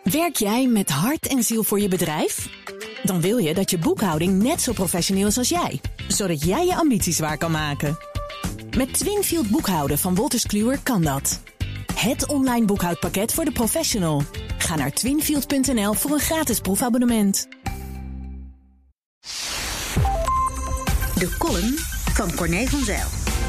Werk jij met hart en ziel voor je bedrijf? Dan wil je dat je boekhouding net zo professioneel is als jij, zodat jij je ambities waar kan maken. Met Twinfield boekhouden van Wolters Kluwer kan dat. Het online boekhoudpakket voor de professional. Ga naar twinfield.nl voor een gratis proefabonnement. De column van Corné van Zijl.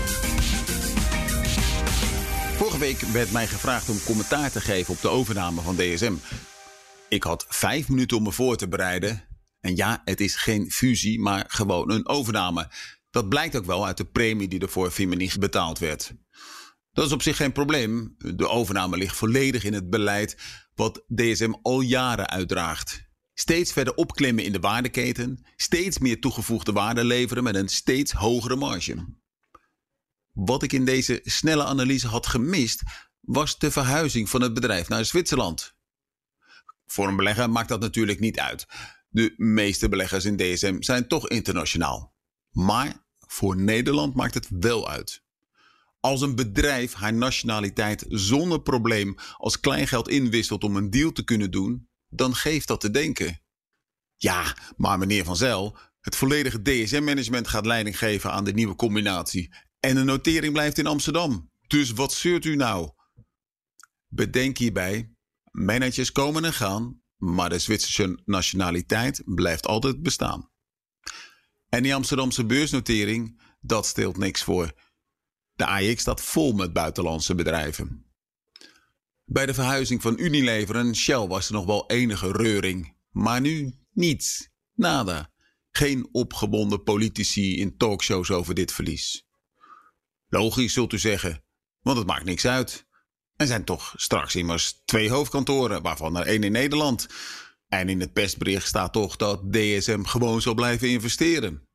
Vorige week werd mij gevraagd om commentaar te geven op de overname van DSM. Ik had 5 minuten om me voor te bereiden. En ja, het is geen fusie, maar gewoon een overname. Dat blijkt ook wel uit de premie die er voor Firmenich betaald werd. Dat is op zich geen probleem. De overname ligt volledig in het beleid wat DSM al jaren uitdraagt. Steeds verder opklimmen in de waardeketen, steeds meer toegevoegde waarde leveren met een steeds hogere marge. Wat ik in deze snelle analyse had gemist, was de verhuizing van het bedrijf naar Zwitserland. Voor een belegger maakt dat natuurlijk niet uit. De meeste beleggers in DSM zijn toch internationaal. Maar voor Nederland maakt het wel uit. Als een bedrijf haar nationaliteit zonder probleem als kleingeld inwisselt om een deal te kunnen doen, dan geeft dat te denken. Ja, maar meneer Van Zijl, het volledige DSM-management gaat leiding geven aan de nieuwe combinatie. En de notering blijft in Amsterdam. Dus wat zeurt u nou? Bedenk hierbij, managers komen en gaan, maar de Zwitserse nationaliteit blijft altijd bestaan. En die Amsterdamse beursnotering, dat stelt niks voor. De AEX staat vol met buitenlandse bedrijven. Bij de verhuizing van Unilever en Shell was er nog wel enige reuring. Maar nu niets. Nada. Geen opgebonden politici in talkshows over dit verlies. Logisch, zult u zeggen, want het maakt niks uit. Er zijn toch straks immers 2 hoofdkantoren, waarvan er 1 in Nederland. En in het persbericht staat toch dat DSM gewoon zal blijven investeren.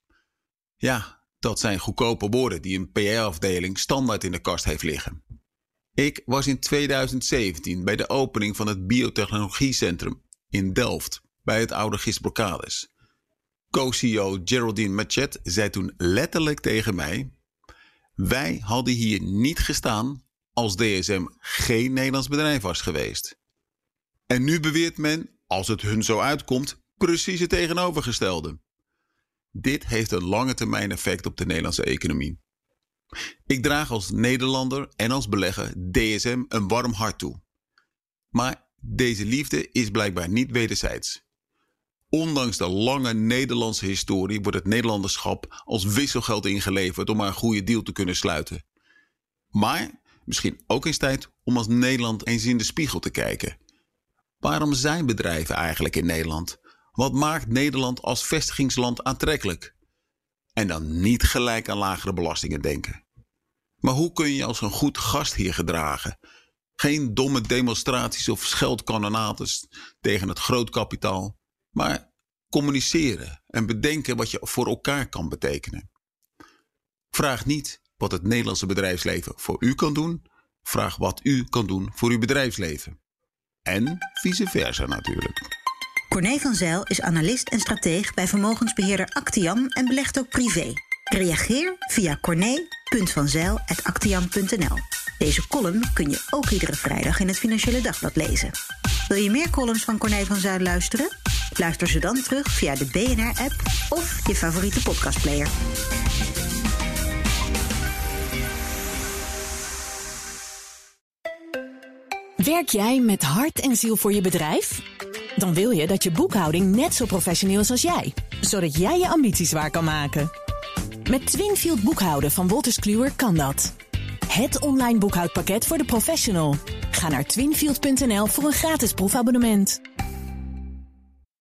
Ja, dat zijn goedkope woorden die een PR-afdeling standaard in de kast heeft liggen. Ik was in 2017 bij de opening van het biotechnologiecentrum in Delft, bij het oude Gisbrocades. Co-CEO Geraldine Matchett zei toen letterlijk tegen mij: wij hadden hier niet gestaan als DSM geen Nederlands bedrijf was geweest. En nu beweert men, als het hun zo uitkomt, precies het tegenovergestelde. Dit heeft een lange termijn effect op de Nederlandse economie. Ik draag als Nederlander en als belegger DSM een warm hart toe. Maar deze liefde is blijkbaar niet wederzijds. Ondanks de lange Nederlandse historie wordt het Nederlanderschap als wisselgeld ingeleverd om maar een goede deal te kunnen sluiten. Maar misschien ook eens tijd om als Nederland eens in de spiegel te kijken. Waarom zijn bedrijven eigenlijk in Nederland? Wat maakt Nederland als vestigingsland aantrekkelijk? En dan niet gelijk aan lagere belastingen denken. Maar hoe kun je als een goed gast hier gedragen? Geen domme demonstraties of scheldkanonades tegen het grootkapitaal, maar communiceren en bedenken wat je voor elkaar kan betekenen. Vraag niet wat het Nederlandse bedrijfsleven voor u kan doen. Vraag wat u kan doen voor uw bedrijfsleven. En vice versa natuurlijk. Corné van Zijl is analist en strateeg bij vermogensbeheerder Actiam en belegt ook privé. Reageer via corné.vanzijl@actiam.nl. Deze column kun je ook iedere vrijdag in het Financiële Dagblad lezen. Wil je meer columns van Corné van Zijl luisteren? Luister ze dan terug via de BNR-app of je favoriete podcastplayer. Werk jij met hart en ziel voor je bedrijf? Dan wil je dat je boekhouding net zo professioneel is als jij, zodat jij je ambities waar kan maken. Met Twinfield boekhouden van Wolters Kluwer kan dat. Het online boekhoudpakket voor de professional. Ga naar twinfield.nl voor een gratis proefabonnement.